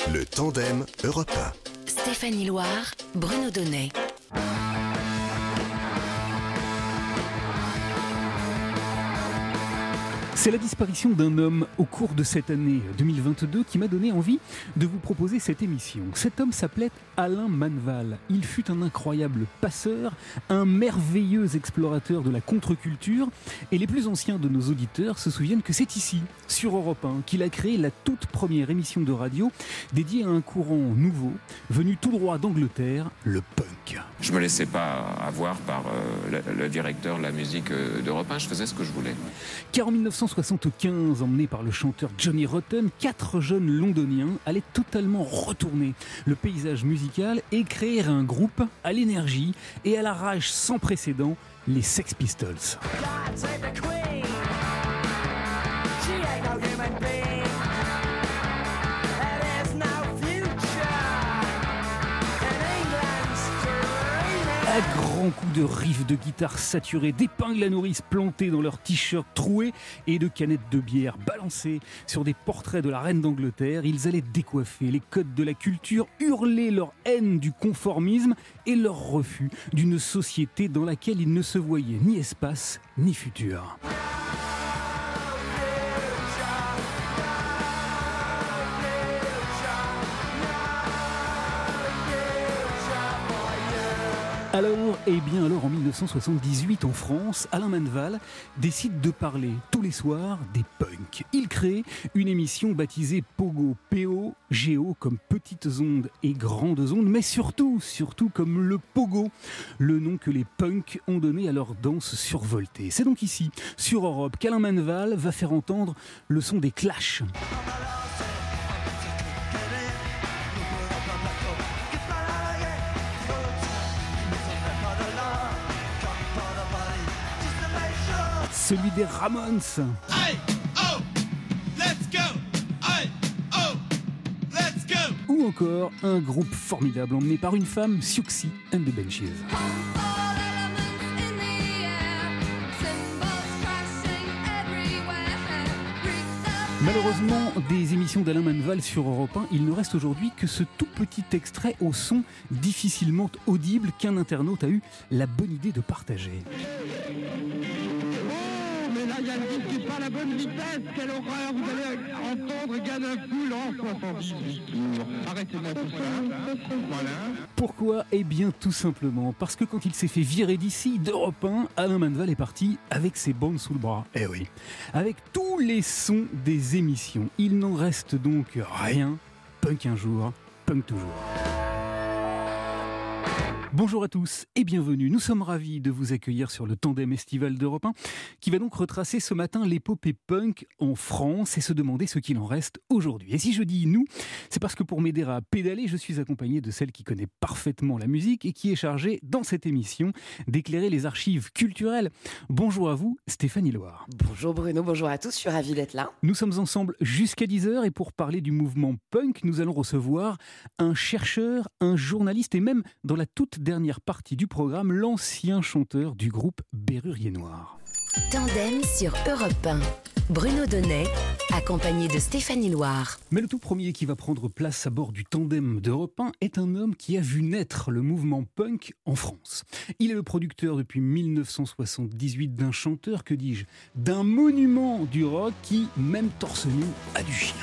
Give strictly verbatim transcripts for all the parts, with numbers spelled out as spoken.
Le Tandem Europe un. Stéphanie Loire, Bruno Donnet. C'est la disparition d'un homme au cours de cette année deux mille vingt-deux qui m'a donné envie de vous proposer cette émission. Cet homme s'appelait Alain Manval. Il fut un incroyable passeur, un merveilleux explorateur de la contre-culture. Et les plus anciens de nos auditeurs se souviennent que c'est ici, sur Europe un, qu'il a créé la toute première émission de radio dédiée à un courant nouveau, venu tout droit d'Angleterre, le punk. Je me laissais pas avoir par euh, le, le directeur de la musique euh, d'Europe un, je faisais ce que je voulais. Car en dix-neuf cent soixante-quinze, emmenés par le chanteur Johnny Rotten, quatre jeunes londoniens allaient totalement retourner le paysage musical et créer un groupe à l'énergie et à la rage sans précédent, les Sex Pistols. À grands coups de riffs de guitare saturés, d'épingles à nourrice plantées dans leurs t-shirts troués et de canettes de bière balancées sur des portraits de la reine d'Angleterre, ils allaient décoiffer les codes de la culture, hurler leur haine du conformisme et leur refus d'une société dans laquelle ils ne se voyaient ni espace ni futur. Alors, eh bien alors en dix-neuf cent soixante-dix-huit en France, Alain Manval décide de parler tous les soirs des punks. Il crée une émission baptisée Pogo, P O G O comme petites ondes et grandes ondes, mais surtout, surtout comme le Pogo, le nom que les punks ont donné à leur danse survoltée. C'est donc ici, sur Europe, qu'Alain Manval va faire entendre le son des Clash. Celui des Ramones. Hey, oh, let's go. Hey, oh, let's go. Ou encore un groupe formidable emmené par une femme, Siouxsie and the Benchies. Malheureusement, des émissions d'Alain Manval sur Europe un, il ne reste aujourd'hui que ce tout petit extrait au son difficilement audible qu'un internaute a eu la bonne idée de partager. Mais là, il y a le disque qui est pas à la bonne vitesse. Quelle horreur, vous allez entendre Ganafoul en soixante-dix tours. Arrêtez-moi tout ça. Voilà. Pourquoi ? Eh bien, tout simplement parce que quand il s'est fait virer d'ici, d'Europe un, Alain Manval est parti avec ses bandes sous le bras. Eh oui. Avec tous les sons des émissions. Il n'en reste donc rien. Punk un jour, punk toujours. Bonjour à tous et bienvenue. Nous sommes ravis de vous accueillir sur le Tandem estival d'Europe un qui va donc retracer ce matin l'épopée punk en France et se demander ce qu'il en reste aujourd'hui. Et si je dis nous, c'est parce que pour m'aider à pédaler, je suis accompagné de celle qui connaît parfaitement la musique et qui est chargée dans cette émission d'éclairer les archives culturelles. Bonjour à vous, Stéphanie Loire. Bonjour Bruno, bonjour à tous, je suis ravie d'être là. Nous sommes ensemble jusqu'à dix heures et pour parler du mouvement punk, nous allons recevoir un chercheur, un journaliste et même dans la toute dernière partie du programme, l'ancien chanteur du groupe Bérurier Noir. Tandem sur Europe un. Bruno Donnet, accompagné de Stéphanie Loire. Mais le tout premier qui va prendre place à bord du Tandem d'Europe un est un homme qui a vu naître le mouvement punk en France. Il est le producteur depuis dix-neuf cent soixante-dix-huit d'un chanteur, que dis-je, d'un monument du rock qui, même torse nu, a du chien.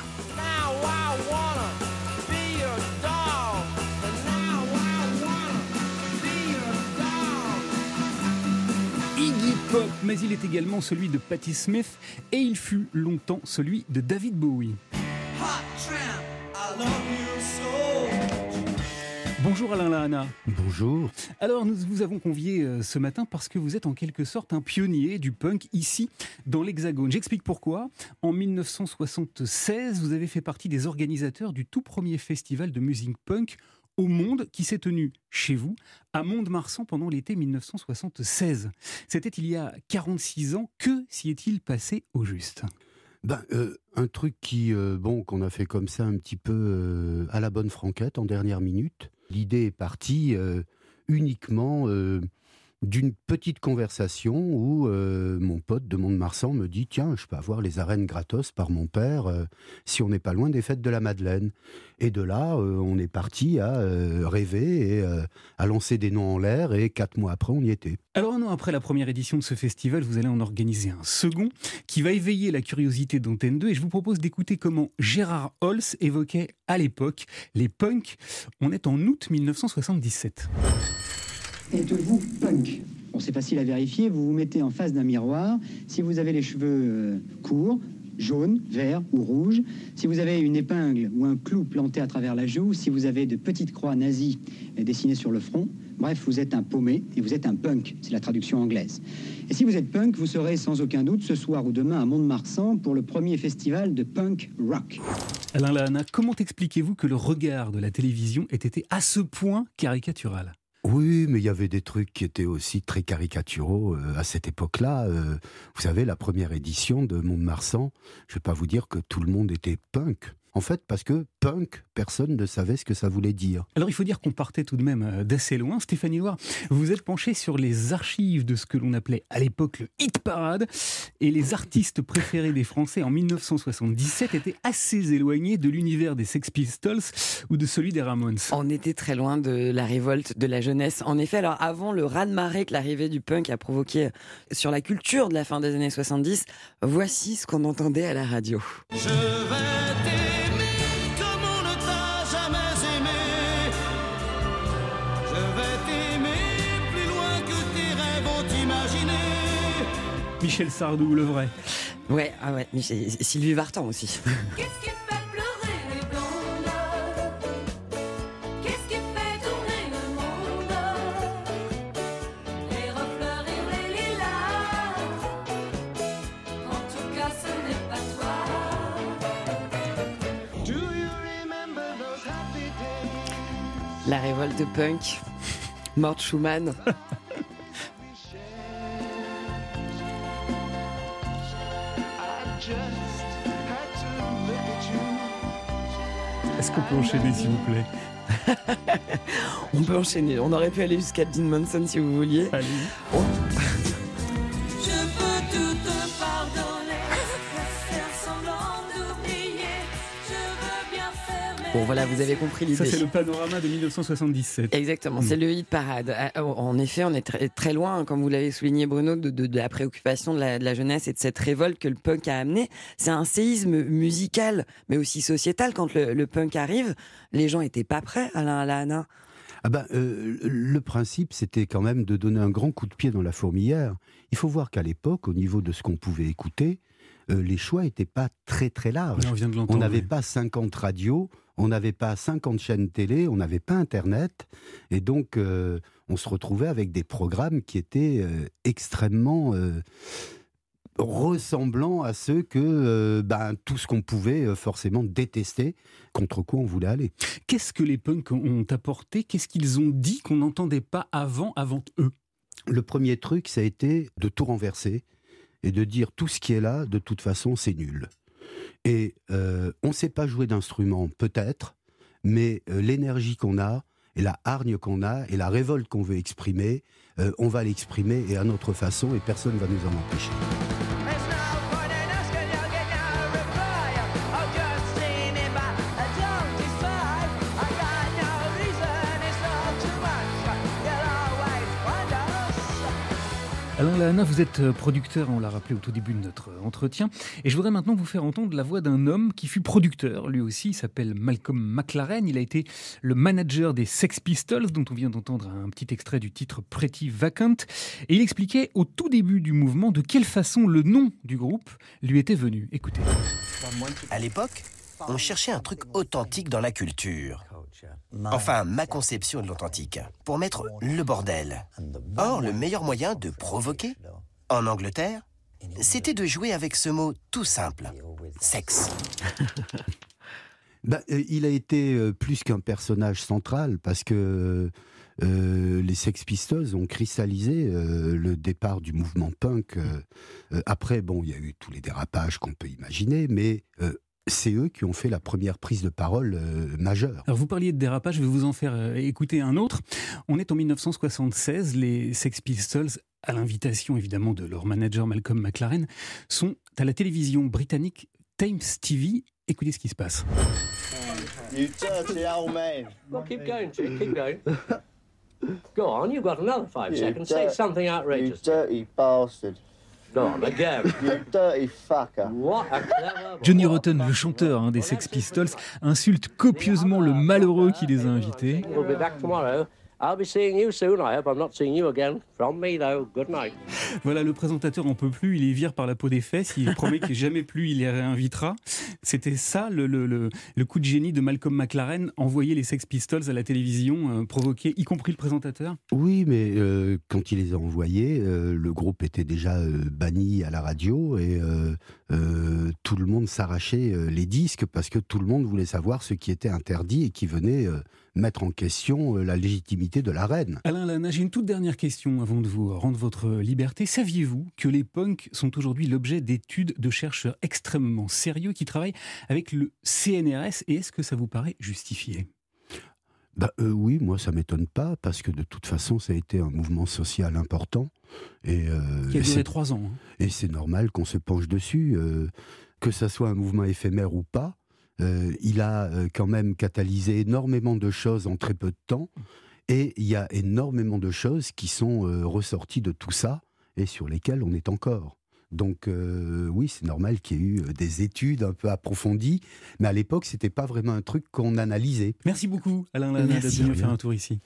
Iggy Pop, mais il est également celui de Patti Smith et il fut longtemps celui de David Bowie. Bonjour Alain Lahana. Bonjour. Alors nous vous avons convié euh, ce matin parce que vous êtes en quelque sorte un pionnier du punk ici dans l'Hexagone. J'explique pourquoi. En dix-neuf cent soixante-seize, vous avez fait partie des organisateurs du tout premier festival de musique punk au monde qui s'est tenu chez vous, à Mont-de-Marsan pendant l'été dix-neuf cent soixante-seize. C'était il y a quarante-six ans. Que s'y est-il passé au juste ? Ben, euh, un truc qui, euh, bon, qu'on a fait comme ça un petit peu euh, à la bonne franquette en dernière minute. L'idée est partie euh, uniquement euh, d'une petite conversation où euh, mon pote de Mont-de-Marsan me dit « Tiens, je peux avoir les arènes gratos par mon père euh, si on n'est pas loin des fêtes de la Madeleine ». Et de là, euh, on est parti à euh, rêver et euh, à lancer des noms en l'air, et quatre mois après, on y était. Alors un an après la première édition de ce festival, vous allez en organiser un second qui va éveiller la curiosité d'Antenne deux, et je vous propose d'écouter comment Gérard Holz évoquait à l'époque les punks. On est en août mille neuf cent soixante-dix-sept. Êtes-vous punk ? Bon, c'est facile à vérifier, vous vous mettez en face d'un miroir. Si vous avez les cheveux euh, courts, jaunes, verts ou rouges, si vous avez une épingle ou un clou planté à travers la joue, si vous avez de petites croix nazies dessinées sur le front, bref, vous êtes un paumé et vous êtes un punk, c'est la traduction anglaise. Et si vous êtes punk, vous serez sans aucun doute ce soir ou demain à Mont-de-Marsan pour le premier festival de punk rock. Alain Lahana, comment expliquez-vous que le regard de la télévision ait été à ce point caricatural ? Oui, mais il y avait des trucs qui étaient aussi très caricaturaux euh, à cette époque-là. Euh, vous savez, la première édition de Mont-de-Marsan, je ne vais pas vous dire que tout le monde était punk. En fait, parce que punk, personne ne savait ce que ça voulait dire. Alors il faut dire qu'on partait tout de même d'assez loin. Stéphanie Loire, vous vous êtes penchée sur les archives de ce que l'on appelait à l'époque le hit parade, et les artistes préférés des Français en mille neuf cent soixante-dix-sept étaient assez éloignés de l'univers des Sex Pistols ou de celui des Ramones. On était très loin de la révolte de la jeunesse. En effet, alors avant le raz-de-marée que l'arrivée du punk a provoqué sur la culture de la fin des années soixante-dix, voici ce qu'on entendait à la radio. Je vais t'aimer comme on ne t'a jamais aimé. Je vais t'aimer plus loin que tes rêves ont imaginé. Michel Sardou, le vrai. Ouais, ah ouais, Michel, Sylvie Vartan aussi. Qu'est-ce qui fait pleurer les blondes? Qu'est-ce qui fait tourner le monde? Les refleurir les lilas. En tout cas, ce n'est pas toi. Do you remember those happy days? La révolte punk, Mort Schumann. Est-ce qu'on peut enchaîner, s'il vous plaît ? On peut enchaîner. On aurait pu aller jusqu'à Dean Manson si vous vouliez. Allez. On... Je peux tout te pardonner, faire semblant d'oublier. Je veux bien faire mes... Bon voilà, vous avez compris l'idée. Ça, c'est le panorama de mille neuf cent soixante-dix-sept. Exactement, c'est le hit parade. En effet, on est très, très loin, comme vous l'avez souligné Bruno, de, de, de la préoccupation de la, de la jeunesse et de cette révolte que le punk a amené. C'est un séisme musical, mais aussi sociétal. Quand le, le punk arrive, les gens n'étaient pas prêts, Alain Lahana. Ah ben, euh, le principe, c'était quand même de donner un grand coup de pied dans la fourmilière. Il faut voir qu'à l'époque, au niveau de ce qu'on pouvait écouter, euh, les choix n'étaient pas très très larges. On vient de l'entendre. On n'avait oui. pas cinquante radios, on n'avait pas cinquante chaînes télé, on n'avait pas Internet. Et donc, euh, on se retrouvait avec des programmes qui étaient euh, extrêmement euh, ressemblants à ceux que euh, ben, tout ce qu'on pouvait euh, forcément détester, contre quoi on voulait aller. Qu'est-ce que les punks ont apporté ? Qu'est-ce qu'ils ont dit qu'on n'entendait pas avant, avant eux ? Le premier truc, ça a été de tout renverser et de dire tout ce qui est là, de toute façon, c'est nul. Et euh, on ne sait pas jouer d'instrument, peut-être, mais euh, l'énergie qu'on a, et la hargne qu'on a, et la révolte qu'on veut exprimer, euh, on va l'exprimer et à notre façon, et personne ne va nous en empêcher. Alain Lahana, vous êtes producteur, on l'a rappelé au tout début de notre entretien, et je voudrais maintenant vous faire entendre la voix d'un homme qui fut producteur, lui aussi, il s'appelle Malcolm McLaren, il a été le manager des Sex Pistols, dont on vient d'entendre un petit extrait du titre Pretty Vacant, et il expliquait au tout début du mouvement de quelle façon le nom du groupe lui était venu. Écoutez. À l'époque, on cherchait un truc authentique dans la culture. Enfin, ma conception de l'authentique, pour mettre le bordel. Or, le meilleur moyen de provoquer, en Angleterre, c'était de jouer avec ce mot tout simple, sexe. Ben, euh, il a été euh, plus qu'un personnage central, parce que euh, les Sex Pistols ont cristallisé euh, le départ du mouvement punk. Euh, euh, après, bon, il y a eu tous les dérapages qu'on peut imaginer, mais... Euh, c'est eux qui ont fait la première prise de parole euh, majeure. Alors vous parliez de dérapage, je vais vous en faire euh, écouter un autre. On est en mille neuf cent soixante-seize, les Sex Pistols, à l'invitation évidemment de leur manager Malcolm McLaren, sont à la télévision britannique Times T V. Écoutez ce qui se passe. You dirty old man. Well, keep going, Chick, keep going. Go on, you've got another five You seconds. Say dirt- something outrageous. You dirty bastard. Go on, again. You dirty fucker. What a clever... Johnny Rotten, le chanteur hein, des Sex Pistols, insulte copieusement le malheureux qui les a invités. We'll be back tomorrow. I'll be seeing you soon. I hope I'm not seeing you again. From me, though. Good night. Voilà, le présentateur en peut plus, il les vire par la peau des fesses, il promet que jamais plus il les réinvitera. C'était ça le, le, le, le coup de génie de Malcolm McLaren, envoyer les Sex Pistols à la télévision, euh, provoquer y compris le présentateur. Oui, mais euh, quand il les a envoyés, euh, le groupe était déjà euh, banni à la radio et euh, euh, tout le monde s'arrachait euh, les disques parce que tout le monde voulait savoir ce qui était interdit et qui venait euh, mettre en question euh, la légitimité de la reine. Alain Lana, j'ai une toute dernière question avant de vous rendre votre liberté. Saviez-vous que les punks sont aujourd'hui l'objet d'études de chercheurs extrêmement sérieux qui travaillent avec le C N R S et est-ce que ça vous paraît justifié ? Bah, euh, oui, moi ça m'étonne pas parce que de toute façon ça a été un mouvement social important et euh, qui a duré c'est- trois ans. hein. et c'est normal qu'on se penche dessus, euh, que ça soit un mouvement éphémère ou pas. Euh, il a euh, quand même catalysé énormément de choses en très peu de temps et il y a énormément de choses qui sont euh, ressorties de tout ça et sur lesquelles on est encore. Donc euh, oui, c'est normal qu'il y ait eu euh, des études un peu approfondies, mais à l'époque, c'était pas vraiment un truc qu'on analysait. Merci beaucoup Alain Lana d'être Merci, venu rien. faire un tour ici.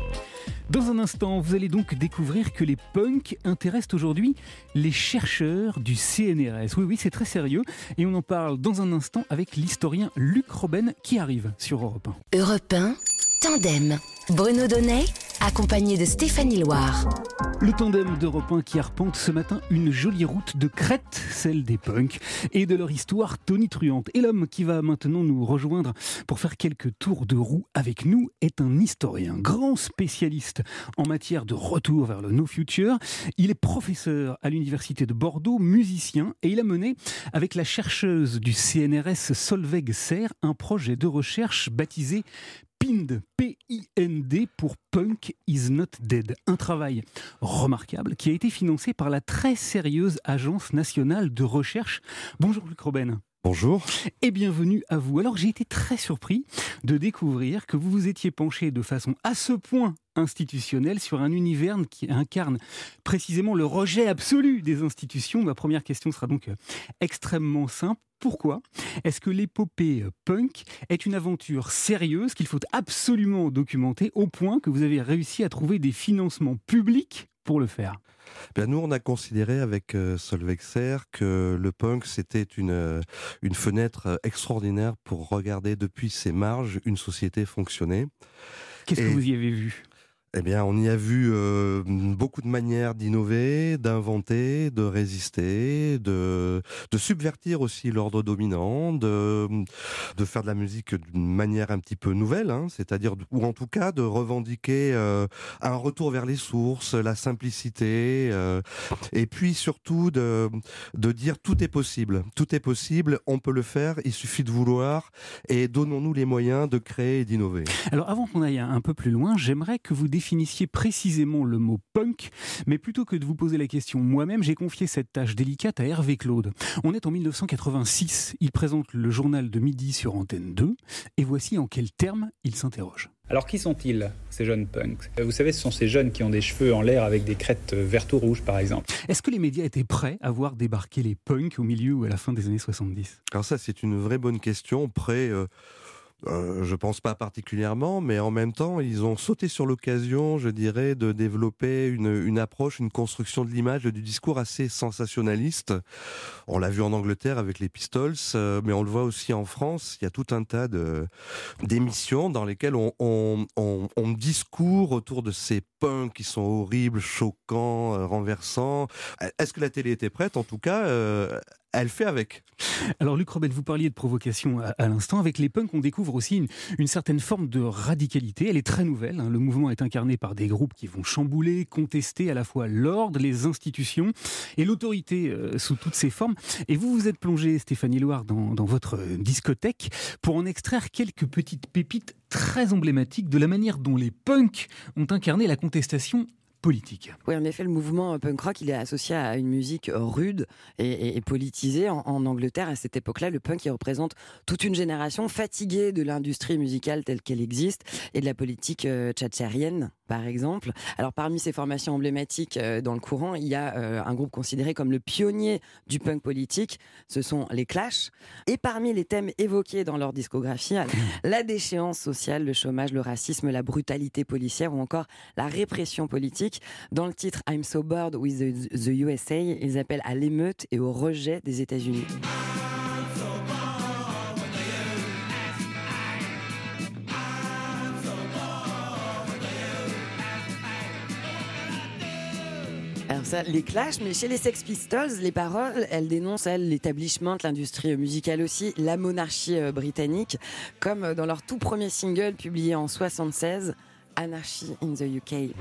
Dans un instant, vous allez donc découvrir que les punks intéressent aujourd'hui les chercheurs du C N R S. Oui, oui, c'est très sérieux. Et on en parle dans un instant avec l'historien Luc Robben qui arrive sur Europe un. Europe un, Tandem. Bruno Donnet, accompagné de Stéphanie Loire. Le tandem d'Europe un qui arpente ce matin une jolie route de Crète, celle des punks, et de leur histoire tonitruante. Et l'homme qui va maintenant nous rejoindre pour faire quelques tours de roue avec nous est un historien, grand spécialiste en matière de retour vers le No Future. Il est professeur à l'université de Bordeaux, musicien, et il a mené, avec la chercheuse du C N R S Solveig Serre, un projet de recherche baptisé P I N D, P I N D pour Punk is not dead. Un travail remarquable qui a été financé par la très sérieuse Agence nationale de recherche. Bonjour Luc Robben. Bonjour. Et bienvenue à vous. Alors j'ai été très surpris de découvrir que vous vous étiez penché de façon à ce point institutionnelle sur un univers qui incarne précisément le rejet absolu des institutions. Ma première question sera donc extrêmement simple. Pourquoi est-ce que l'épopée punk est une aventure sérieuse qu'il faut absolument documenter au point que vous avez réussi à trouver des financements publics pour le faire ? Bien, nous, on a considéré avec euh, Solveig Serre que le punk, c'était une, euh, une fenêtre extraordinaire pour regarder depuis ses marges une société fonctionner. Qu'est-ce Et... que vous y avez vu ? Eh bien, on y a vu euh, beaucoup de manières d'innover, d'inventer, de résister, de, de subvertir aussi l'ordre dominant, de, de faire de la musique d'une manière un petit peu nouvelle, hein, c'est-à-dire, ou en tout cas de revendiquer euh, un retour vers les sources, la simplicité, euh, et puis surtout de, de dire tout est possible, tout est possible, on peut le faire, il suffit de vouloir, et donnons-nous les moyens de créer et d'innover. Alors avant qu'on aille un peu plus loin, j'aimerais que vous définissiez précisément le mot punk, mais plutôt que de vous poser la question moi-même, j'ai confié cette tâche délicate à Hervé Claude. On est en mille neuf cent quatre-vingt-six, il présente le journal de midi sur Antenne deux, et voici en quels termes il s'interroge. Alors qui sont-ils, ces jeunes punks ? Vous savez, ce sont ces jeunes qui ont des cheveux en l'air avec des crêtes vertes ou rouges, par exemple. Est-ce que les médias étaient prêts à voir débarquer les punks au milieu ou à la fin des années soixante-dix ? Alors ça, c'est une vraie bonne question. Prêts... Euh... Euh, je pense pas particulièrement, mais en même temps, ils ont sauté sur l'occasion, je dirais, de développer une, une approche, une construction de l'image, du discours assez sensationnaliste. On l'a vu en Angleterre avec les Pistols, euh, mais on le voit aussi en France. Il y a tout un tas de, d'émissions dans lesquelles on, on, on, on discourt autour de ces punks qui sont horribles, choquants, euh, renversants. Est-ce que la télé était prête ? En tout cas, euh, elle fait avec. Alors Luc Robel, vous parliez de provocation à, à l'instant. Avec les punks, on découvre aussi une, une certaine forme de radicalité. Elle est très nouvelle. Hein. Le mouvement est incarné par des groupes qui vont chambouler, contester à la fois l'ordre, les institutions et l'autorité euh, sous toutes ses formes. Et vous vous êtes plongé, Stéphanie Loire, dans, dans votre discothèque pour en extraire quelques petites pépites très emblématiques de la manière dont les punks ont incarné la contestation politique. Oui, en effet, le mouvement punk rock, il est associé à une musique rude et, et, et politisée. En, en Angleterre, à cette époque-là, le punk, il représente toute une génération fatiguée de l'industrie musicale telle qu'elle existe et de la politique euh, thatchérienne, par exemple. Alors, parmi ces formations emblématiques euh, dans le courant, il y a euh, un groupe considéré comme le pionnier du punk politique. Ce sont les Clash. Et parmi les thèmes évoqués dans leur discographie, la déchéance sociale, le chômage, le racisme, la brutalité policière ou encore la répression politique. Dans le titre I'm So Bored with the, the U S A, ils appellent à l'émeute et au rejet des États-Unis. Alors ça, les Clash, mais chez les Sex Pistols, les paroles, elles dénoncent, elles, l'établissement de l'industrie musicale aussi, la monarchie euh, britannique, comme dans leur tout premier single publié en soixante-seize, Anarchy in the U K.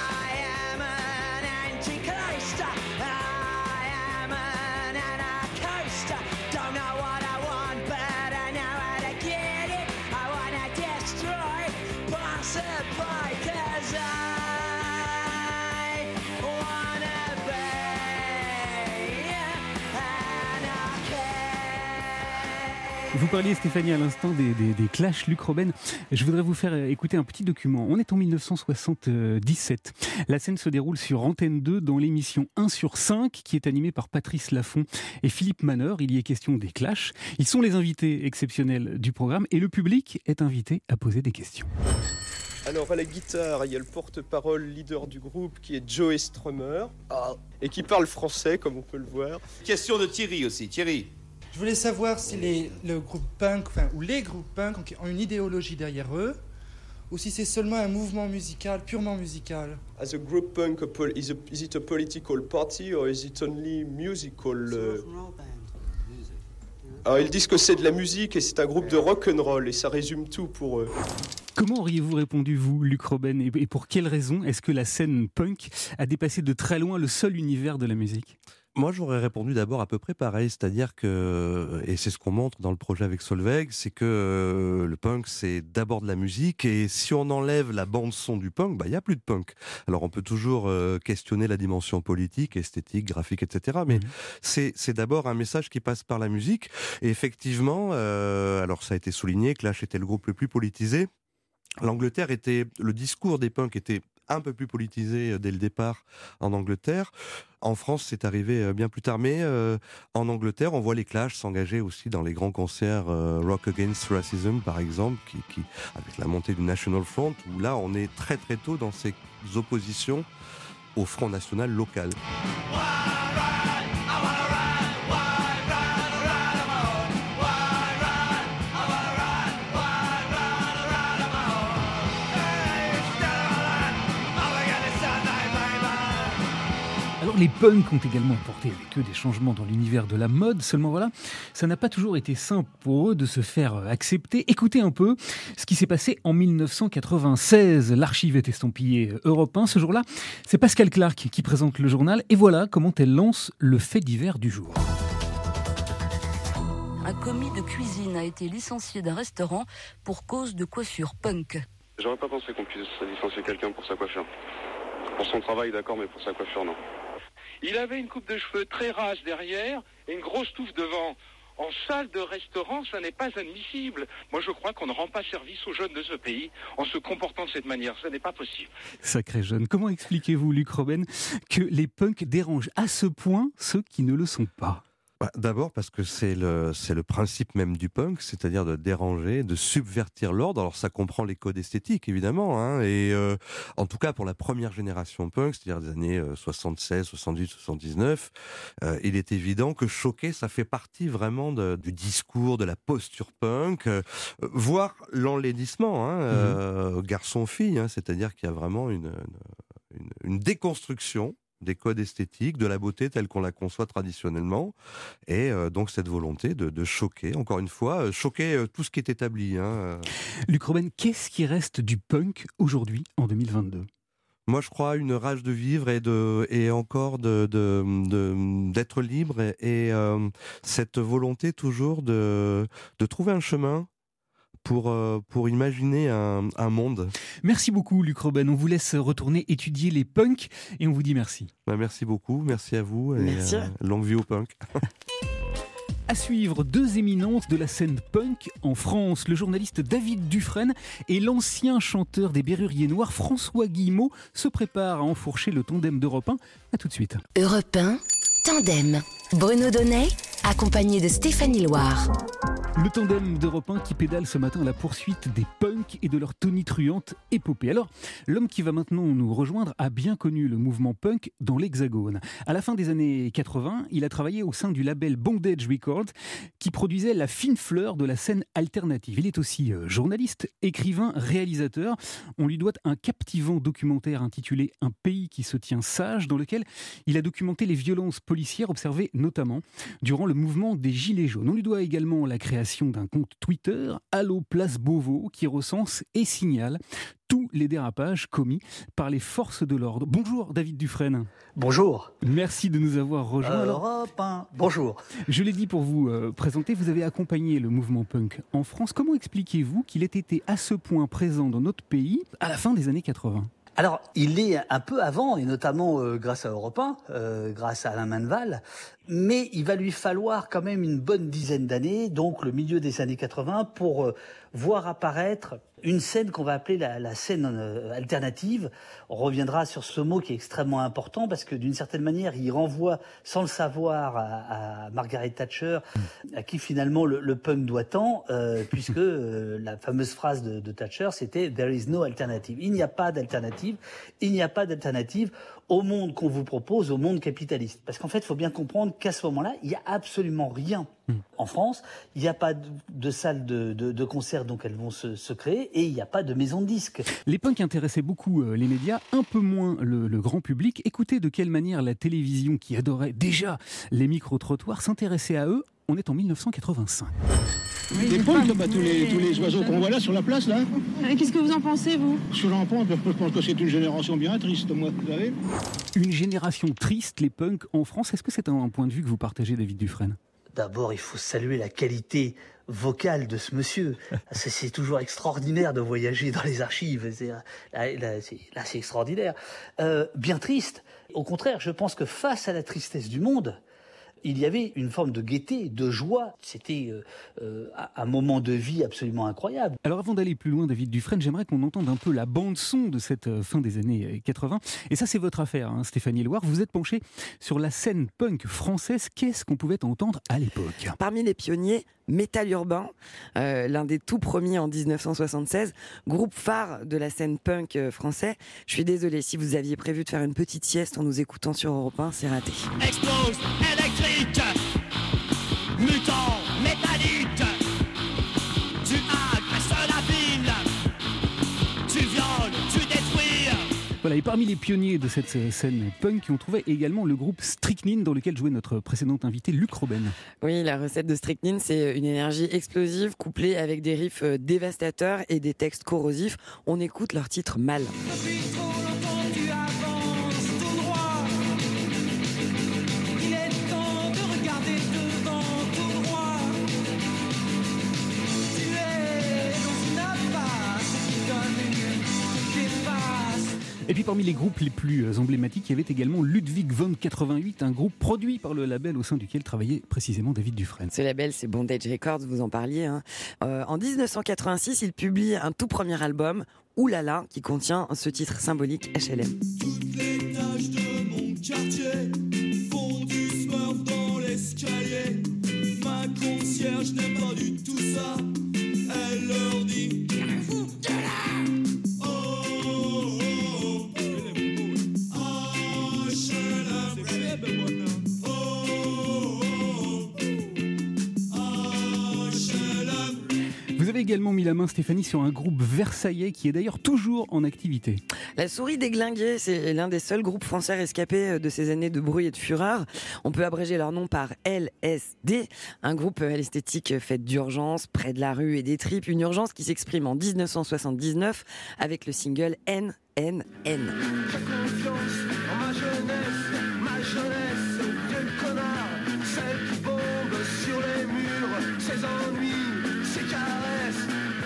Vous parliez, Stéphanie, à l'instant des, des, des Clash, Luc Robben. Je voudrais vous faire écouter un petit document. On est en mille neuf cent soixante-dix-sept. La scène se déroule sur Antenne deux dans l'émission un sur cinq qui est animée par Patrice Laffont et Philippe Manœuvre. Il y est question des Clash. Ils sont les invités exceptionnels du programme et le public est invité à poser des questions. Alors à la guitare, il y a le porte-parole leader du groupe qui est Joey Strummer et qui parle français comme on peut le voir. Question de Thierry aussi. Thierry. Je voulais savoir si les, le groupe punk, enfin, ou les groupes punk ont une idéologie derrière eux, ou si c'est seulement un mouvement musical, purement musical. As a group punk, is, a, is it a political party or is it only musical? Uh... Alors ils disent que c'est de la musique et c'est un groupe de rock'n'roll et ça résume tout pour eux. Comment auriez-vous répondu, vous, Luc Robben, et pour quelle raison est-ce que la scène punk a dépassé de très loin le seul univers de la musique ? Moi, j'aurais répondu d'abord à peu près pareil, c'est-à-dire que, et c'est ce qu'on montre dans le projet avec Solveig, c'est que euh, le punk, c'est d'abord de la musique, et si on enlève la bande-son du punk, bah, il n'y a plus de punk. Alors, on peut toujours euh, questionner la dimension politique, esthétique, graphique, et cetera, mais mmh. c'est, c'est d'abord un message qui passe par la musique, et effectivement, euh, alors ça a été souligné, Clash était le groupe le plus politisé. L'Angleterre était, le discours des punks était un peu plus politisé dès le départ en Angleterre. En France, c'est arrivé bien plus tard, mais euh, en Angleterre, on voit les Clash s'engager aussi dans les grands concerts euh, Rock Against Racism, par exemple, qui, qui, avec la montée du National Front, où là, on est très très tôt dans ces oppositions au Front National local. Alors les punks ont également apporté avec eux des changements dans l'univers de la mode, seulement voilà, ça n'a pas toujours été simple pour eux de se faire accepter. Écoutez un peu ce qui s'est passé en mille neuf cent quatre-vingt-seize. L'archive est estampillée Europe un. Ce jour-là, c'est Pascal Clark qui présente le journal et voilà comment elle lance le fait divers du jour. Un commis de cuisine a été licencié d'un restaurant pour cause de coiffure punk. J'aurais pas pensé qu'on puisse licencier quelqu'un pour sa coiffure. Pour son travail, d'accord, mais pour sa coiffure, non. Il avait une coupe de cheveux très rase derrière et une grosse touffe devant. En salle de restaurant, ça n'est pas admissible. Moi, je crois qu'on ne rend pas service aux jeunes de ce pays en se comportant de cette manière. Ça n'est pas possible. Sacré jeune. Comment expliquez-vous, Luc Robben, que les punks dérangent à ce point ceux qui ne le sont pas ? Bah, d'abord parce que c'est le, c'est le principe même du punk, c'est-à-dire de déranger, de subvertir l'ordre. Alors ça comprend les codes esthétiques, évidemment, hein, et euh, en tout cas pour la première génération punk, c'est-à-dire des années euh, soixante-seize, soixante-dix, soixante-dix-neuf, euh, il est évident que choquer, ça fait partie vraiment de, du discours, de la posture punk, euh, voire l'enlaidissement, hein, euh, mmh. garçon-fille, hein, c'est-à-dire qu'il y a vraiment une, une, une déconstruction des codes esthétiques, de la beauté telle qu'on la conçoit traditionnellement, et euh, donc cette volonté de, de choquer, encore une fois, euh, choquer euh, tout ce qui est établi. Hein, euh. Luc Robben, qu'est-ce qui reste du punk aujourd'hui, en deux mille vingt-deux ? Moi, je crois une rage de vivre et de et encore de, de, de d'être libre et, et euh, cette volonté toujours de de trouver un chemin pour euh, pour imaginer un, un monde. Merci beaucoup, Luc Robben. On vous laisse retourner étudier les punks et on vous dit merci. Bah, merci beaucoup, merci à vous et Merci. euh, longue vie au punk. À suivre, deux éminences de la scène punk en France, le journaliste David Dufresne et l'ancien chanteur des Berruriers Noirs François Guillemot se préparent à enfourcher le tandem d'Europe un. À tout de suite. Europe un, Tandem. Bruno Donnet, accompagné de Stéphanie Loire. Le tandem d'Europe un qui pédale ce matin à la poursuite des punks et de leur tonitruante épopée. Alors, l'homme qui va maintenant nous rejoindre a bien connu le mouvement punk dans l'Hexagone. À la fin des années quatre-vingts, il a travaillé au sein du label Bondage Records qui produisait la fine fleur de la scène alternative. Il est aussi journaliste, écrivain, réalisateur. On lui doit un captivant documentaire intitulé « Un pays qui se tient sage » dans lequel il a documenté les violences policières observées notamment durant le mouvement des Gilets jaunes. On lui doit également la création d'un compte Twitter, Allo Place Beauvau, qui recense et signale tous les dérapages commis par les forces de l'ordre. Bonjour David Dufresne. Bonjour. Merci de nous avoir rejoints. Europe un. Bonjour. Je l'ai dit pour vous euh, présenter, vous avez accompagné le mouvement punk en France. Comment expliquez-vous qu'il ait été à ce point présent dans notre pays à la fin des années quatre-vingts ? Alors, il est un peu avant, et notamment euh, grâce à Europe un, euh, grâce à Alain Manval, mais il va lui falloir quand même une bonne dizaine d'années, donc le milieu des années quatre-vingts, pour euh, voir apparaître une scène qu'on va appeler la, la scène euh, alternative. On reviendra sur ce mot qui est extrêmement important parce que d'une certaine manière, il renvoie sans le savoir à, à Margaret Thatcher, à qui finalement le, le punk doit tant, euh, puisque euh, la fameuse phrase de, de Thatcher, c'était « There is no alternative ». Il n'y a pas d'alternative, il n'y a pas d'alternative au monde qu'on vous propose, au monde capitaliste. Parce qu'en fait, il faut bien comprendre qu'à ce moment-là, il n'y a absolument rien en France. Il n'y a pas de, de salles de, de, de concert, donc elles vont se, se créer, et il n'y a pas de maison de disques. Les punks intéressaient beaucoup euh, les médias, un peu moins le, le grand public. Écoutez de quelle manière la télévision, qui adorait déjà les micro-trottoirs, s'intéressait à eux. On est en mille neuf cent quatre-vingt-cinq. Des punks, bah, tous, les, tous les oiseaux qu'on voit là sur la place, là. Et qu'est-ce que vous en pensez, vous? Sur l'emploi, je pense que c'est une génération bien triste, moi, vous savez. Une génération triste, les punks en France. Est-ce que c'est un, un point de vue que vous partagez, David Dufresne? D'abord, il faut saluer la qualité vocale de ce monsieur. C'est, c'est toujours extraordinaire de voyager dans les archives. C'est, là, là, c'est, là, c'est extraordinaire. Euh, bien triste. Au contraire, je pense que face à la tristesse du monde, il y avait une forme de gaieté, de joie. C'était euh, euh, un moment de vie absolument incroyable. Alors avant d'aller plus loin, David Dufresne, j'aimerais qu'on entende un peu la bande-son de cette euh, fin des années quatre-vingts. Et ça, c'est votre affaire, hein, Stéphanie Loire. Vous êtes penchée sur la scène punk française. Qu'est-ce qu'on pouvait entendre à l'époque? Parmi les pionniers, Métal Urbain, euh, l'un des tout premiers en dix-neuf cent soixante-seize, groupe phare de la scène punk euh, français. Je suis désolée, si vous aviez prévu de faire une petite sieste en nous écoutant sur Europe un, c'est raté. Explose électrique, mutant, métallique. Tu agresses la ville, tu violes, tu détruis. Voilà, et parmi les pionniers de cette scène punk, on trouvait également le groupe Strychnine, dans lequel jouait notre précédent invité Luc Robben. Oui, la recette de Strychnine, c'est une énergie explosive couplée avec des riffs dévastateurs et des textes corrosifs. On écoute leur titre Mal. Depuis trop longtemps tu avances tout droit. Il est temps de regarder devant tout droit. Tu es dans une impasse qui donne une qui dépasse. Et puis parmi les groupes les plus emblématiques, il y avait également Ludwig von quatre-vingt-huit, un groupe produit par le label au sein duquel travaillait précisément David Dufresne. Ce label, c'est Bondage Records, vous en parliez. Hein. Euh, en dix-neuf cent quatre-vingt-six, il publie un tout premier album, Oulala, qui contient ce titre symbolique H L M. Toutes les tâches de mon quartier font du smurf dans l'escalier. Ma concierge n'aime pas du tout ça. Elle leur dit tirez-vous de là. Vous avez également mis la main, Stéphanie, sur un groupe versaillais qui est d'ailleurs toujours en activité. La Souris Déglinguée, c'est l'un des seuls groupes français rescapés de ces années de bruit et de fureur. On peut abréger leur nom par L S D, un groupe à l'esthétique faite d'urgence, près de la rue et des tripes, une urgence qui s'exprime en dix-neuf cent soixante-dix-neuf avec le single N N N. J'ai confiance en ma jeunesse, ma jeunesse, vieux connard, celle qui bombe sur les murs, ses ennuis, ses caresses.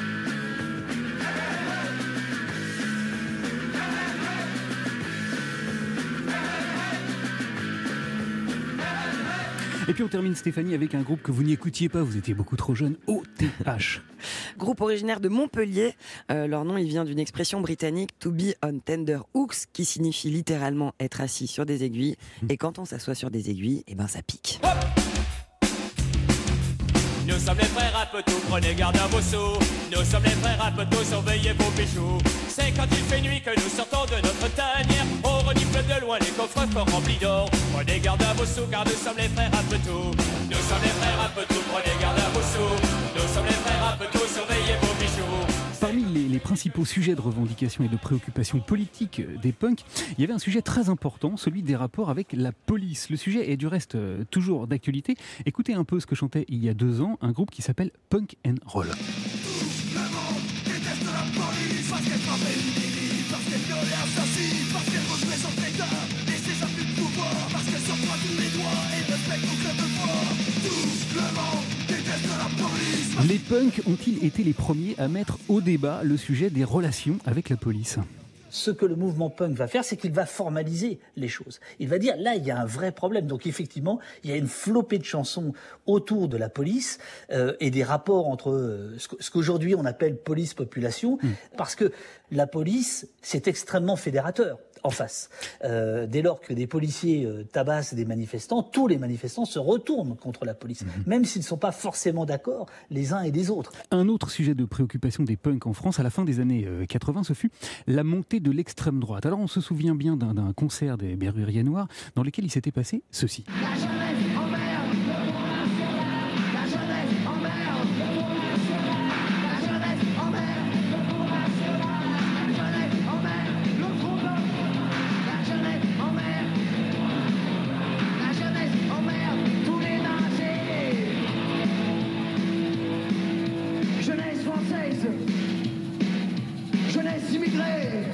Et puis on termine, Stéphanie, avec un groupe que vous n'écoutiez pas, vous étiez beaucoup trop jeune, O T H. Groupe originaire de Montpellier, euh, leur nom il vient d'une expression britannique to be on tender hooks, qui signifie littéralement être assis sur des aiguilles. Et quand on s'assoit sur des aiguilles, eh ben ça pique. Hop, nous sommes les frères à Petou, prenez garde à vos sous. Nous sommes les frères à Petou, surveillez vos bijoux. C'est quand il fait nuit que nous sortons de notre tanière. On renifle de loin les coffres forts remplis d'or. Prenez garde à vos sous, car nous sommes les frères à Petou. Nous sommes les frères à Petou, prenez garde à vos sous. Nous sommes les frères à Petou, surveillez vos bijoux. Parmi les, les principaux sujets de revendication et de préoccupation politique des punks, il y avait un sujet très important, celui des rapports avec la police. Le sujet est du reste euh, toujours d'actualité. Écoutez un peu ce que chantait il y a deux ans un groupe qui s'appelle Punk and Roll. Les punks ont-ils été les premiers à mettre au débat le sujet des relations avec la police ? Ce que le mouvement punk va faire, c'est qu'il va formaliser les choses. Il va dire, là, il y a un vrai problème. Donc, effectivement, il y a une flopée de chansons autour de la police euh, et des rapports entre euh, ce qu'aujourd'hui on appelle police-population, mmh. parce que la police, c'est extrêmement fédérateur en face. Euh, dès lors que des policiers euh, tabassent des manifestants, tous les manifestants se retournent contre la police, mmh. même s'ils ne sont pas forcément d'accord les uns et les autres. Un autre sujet de préoccupation des punks en France à la fin des années quatre-vingts, ce fut la montée de l'extrême droite. Alors on se souvient bien d'un, d'un concert des Berruriers Noirs dans lequel il s'était passé ceci. La jeunesse en mer, le Front National. La jeunesse en mer, le Front National. La jeunesse en mer, le Front National. La jeunesse en mer, le Front National. La jeunesse en mer, la jeunesse en mer, tous les nagés. Jeunesse française, jeunesse immigrée.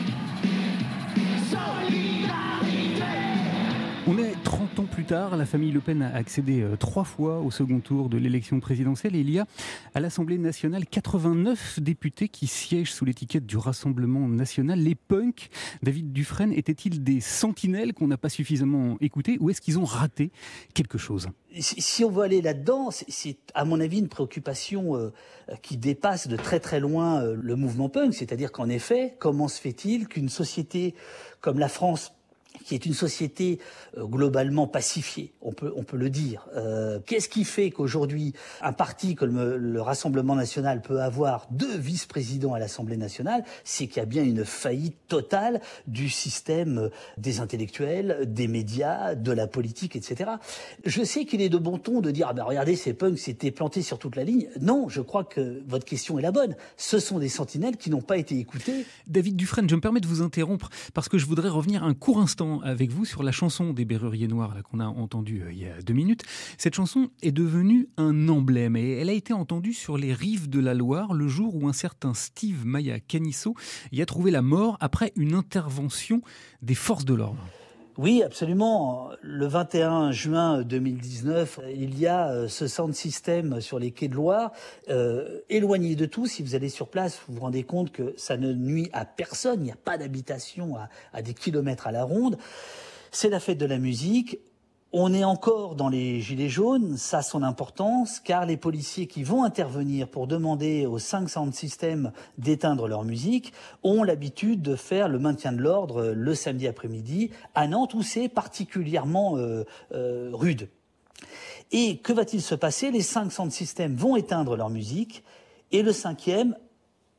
On est trente ans plus tard, la famille Le Pen a accédé euh, trois fois au second tour de l'élection présidentielle et il y a à l'Assemblée nationale quatre-vingt-neuf députés qui siègent sous l'étiquette du Rassemblement national. Les punks, David Dufresne, étaient-ils des sentinelles qu'on n'a pas suffisamment écoutés ou est-ce qu'ils ont raté quelque chose ? Si on veut aller là-dedans, c'est, c'est à mon avis une préoccupation euh, qui dépasse de très très loin euh, le mouvement punk. C'est-à-dire qu'en effet, comment se fait-il qu'une société comme la France, qui est une société euh, globalement pacifiée, on peut on peut le dire. Euh, qu'est-ce qui fait qu'aujourd'hui un parti comme le, le Rassemblement national peut avoir deux vice-présidents à l'Assemblée nationale ? C'est qu'il y a bien une faillite totale du système des intellectuels, des médias, de la politique, et cetera. Je sais qu'il est de bon ton de dire ah ben regardez ces punks s'étaient plantés sur toute la ligne. Non, je crois que votre question est la bonne. Ce sont des sentinelles qui n'ont pas été écoutées. David Dufresne, je me permets de vous interrompre parce que je voudrais revenir un court instant avec vous sur la chanson des Berruriers Noirs là, qu'on a entendue euh, il y a deux minutes. Cette chanson est devenue un emblème et elle a été entendue sur les rives de la Loire le jour où un certain Steve Maya Canisso y a trouvé la mort après une intervention des forces de l'ordre. Oui, absolument. Le vingt et un juin deux mille dix-neuf, il y a ce sound system sur les quais de Loire. Euh, éloigné de tout, si vous allez sur place, vous vous rendez compte que ça ne nuit à personne. Il n'y a pas d'habitation à, à des kilomètres à la ronde. C'est la fête de la musique. On est encore dans les gilets jaunes, ça a son importance, car les policiers qui vont intervenir pour demander aux cinq sound systems d'éteindre leur musique ont l'habitude de faire le maintien de l'ordre le samedi après-midi à Nantes, où c'est particulièrement euh, euh, rude. Et que va-t-il se passer ? Les cinq sound systems vont éteindre leur musique, et le cinquième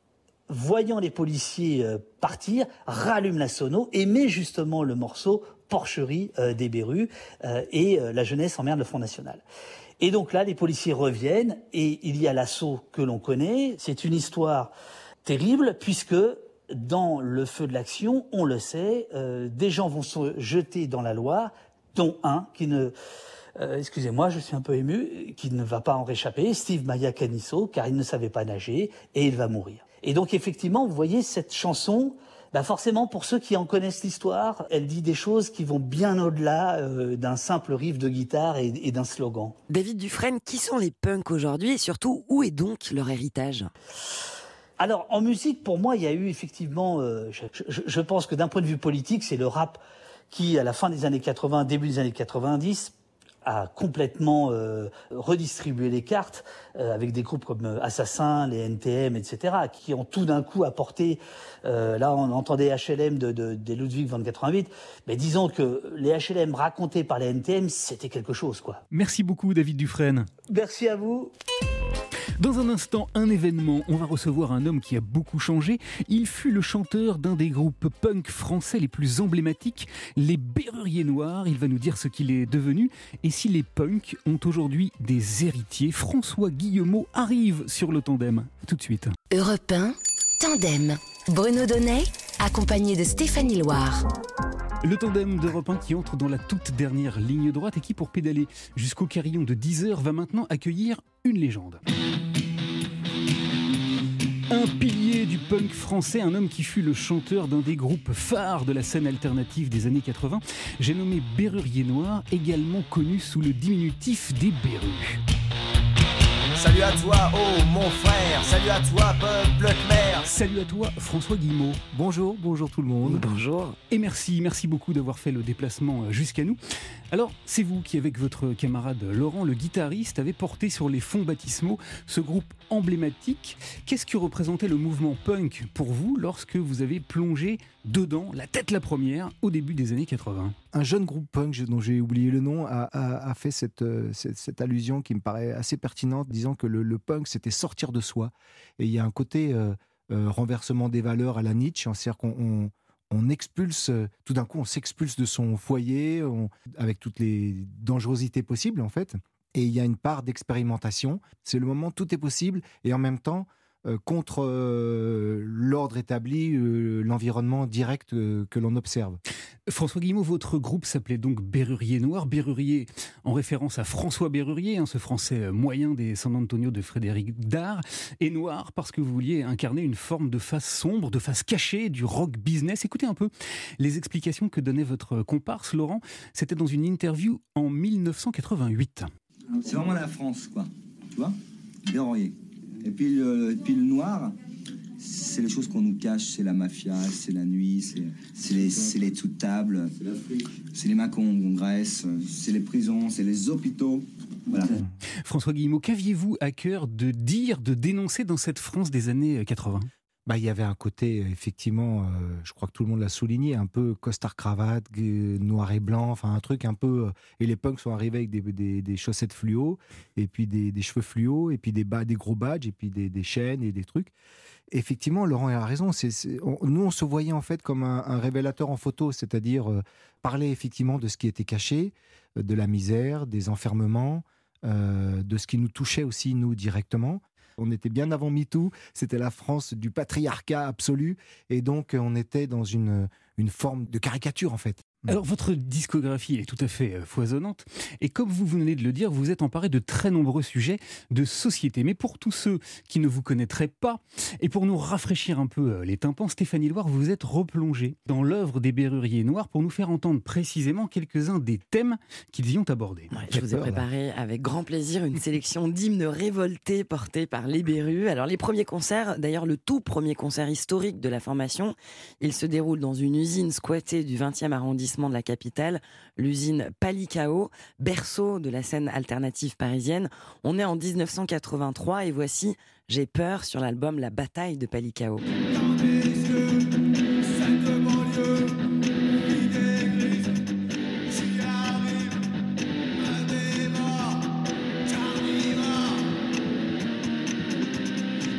voyant les policiers euh, partir, rallume la sono et met justement le morceau Porcherie euh, des Berus euh, et euh, la jeunesse emmerde le Front National. Et donc là, les policiers reviennent et il y a l'assaut que l'on connaît. C'est une histoire terrible puisque dans le feu de l'action, on le sait, euh, des gens vont se jeter dans la Loire, dont un qui ne... Euh, excusez-moi, je suis un peu ému, qui ne va pas en réchapper, Steve Maia Canisso, car il ne savait pas nager et il va mourir. Et donc effectivement, vous voyez cette chanson, bah forcément pour ceux qui en connaissent l'histoire, elle dit des choses qui vont bien au-delà euh, d'un simple riff de guitare et, et d'un slogan. David Dufresne, qui sont les punks aujourd'hui et surtout où est donc leur héritage ? Alors en musique, pour moi, il y a eu effectivement, euh, je, je, je pense que d'un point de vue politique, c'est le rap qui, à la fin des années quatre-vingts, début des années quatre-vingt-dix, a complètement euh, redistribué les cartes euh, avec des groupes comme euh, Assassin, les N T M, et cetera, qui ont tout d'un coup apporté. Euh, là, on entendait H L M de, de, des Ludwig van quatre-vingt-huit, mais disons que les H L M racontés par les N T M, c'était quelque chose, quoi. Merci beaucoup, David Dufresne. Merci à vous. Dans un instant, un événement, on va recevoir un homme qui a beaucoup changé. Il fut le chanteur d'un des groupes punk français les plus emblématiques, les Berruriers Noirs. Il va nous dire ce qu'il est devenu et si les punks ont aujourd'hui des héritiers. François Guillemot arrive sur le tandem. Tout de suite. Europe un, Tandem. Bruno Donnet, accompagné de Stéphanie Loire. Le tandem d'Europe un qui entre dans la toute dernière ligne droite et qui, pour pédaler jusqu'au carillon de dix heures, va maintenant accueillir une légende. Un pilier du punk français, un homme qui fut le chanteur d'un des groupes phares de la scène alternative des années quatre-vingts. J'ai nommé Berruriers Noirs, également connu sous le diminutif des Berus. Salut à toi, oh mon frère, salut à toi, peuple Khmer. Salut à toi, François Guillemot. Bonjour, bonjour tout le monde. Bonjour. Et merci, merci beaucoup d'avoir fait le déplacement jusqu'à nous. Alors, c'est vous qui, avec votre camarade Laurent, le guitariste, avez porté sur les fonds baptismaux ce groupe emblématique. Qu'est-ce que représentait le mouvement punk pour vous lorsque vous avez plongé dedans, la tête la première, au début des années quatre-vingts ? Un jeune groupe punk, dont j'ai oublié le nom, a, a, a fait cette, cette, cette allusion qui me paraît assez pertinente, disant que le, le punk, c'était sortir de soi. Et il y a un côté euh, euh, renversement des valeurs à la Nietzsche, c'est-à-dire qu'on on, on expulse, tout d'un coup, on s'expulse de son foyer, on, avec toutes les dangerosités possibles, en fait. Et il y a une part d'expérimentation. C'est le moment où tout est possible, et en même temps, euh, contre euh, l'ordre établi, euh, l'environnement direct euh, que l'on observe. François Guillemot, votre groupe s'appelait donc Berruriers Noirs. Berrurier en référence à François Berrurier, hein, ce français moyen des San Antonio de Frédéric Dard, et noir parce que vous vouliez incarner une forme de face sombre, de face cachée du rock business. Écoutez un peu les explications que donnait votre comparse Laurent. C'était dans une interview en mille neuf cent quatre-vingt-huit. C'est vraiment la France, quoi. Tu vois ? Berrurier. Et puis le, et puis le noir, c'est les choses qu'on nous cache, c'est la mafia, c'est la nuit, c'est, c'est les, c'est les sous-tables, c'est les mains qu'on graisse, c'est les prisons, c'est les hôpitaux. Voilà. François Guillemot, qu'aviez-vous à cœur de dire, de dénoncer dans cette France des années quatre-vingts ? Bah, il y avait un côté, effectivement, euh, je crois que tout le monde l'a souligné, un peu costard-cravate, euh, noir et blanc, enfin un truc un peu... Euh, et les punks sont arrivés avec des, des, des chaussettes fluo, et puis des, des cheveux fluo, et puis des, bas, des gros badges, et puis des, des chaînes et des trucs. Effectivement, Laurent a raison. C'est, c'est, on, nous, on se voyait en fait comme un, un révélateur en photo, c'est-à-dire euh, parler effectivement de ce qui était caché, euh, de la misère, des enfermements, euh, de ce qui nous touchait aussi, nous, directement. On était bien avant MeToo, c'était la France du patriarcat absolu, et donc on était dans une, une forme de caricature en fait. Alors votre discographie est tout à fait foisonnante, et comme vous venez de le dire, vous êtes emparé de très nombreux sujets de société. Mais pour tous ceux qui ne vous connaîtraient pas, et pour nous rafraîchir un peu les tympans, Stéphanie Loire, vous êtes replongée dans l'œuvre des Berruriers Noirs pour nous faire entendre précisément quelques-uns des thèmes qu'ils y ont abordés. Ouais, je vous ai préparé avec grand plaisir une sélection d'hymnes révoltés portés par les Berus. Alors les premiers concerts, d'ailleurs le tout premier concert historique de la formation, il se déroule dans une usine squattée du vingtième arrondissement de la capitale, l'usine Palikao, berceau de la scène alternative parisienne. On est en dix-neuf cent quatre-vingt-trois et voici J'ai peur sur l'album La bataille de Palikao.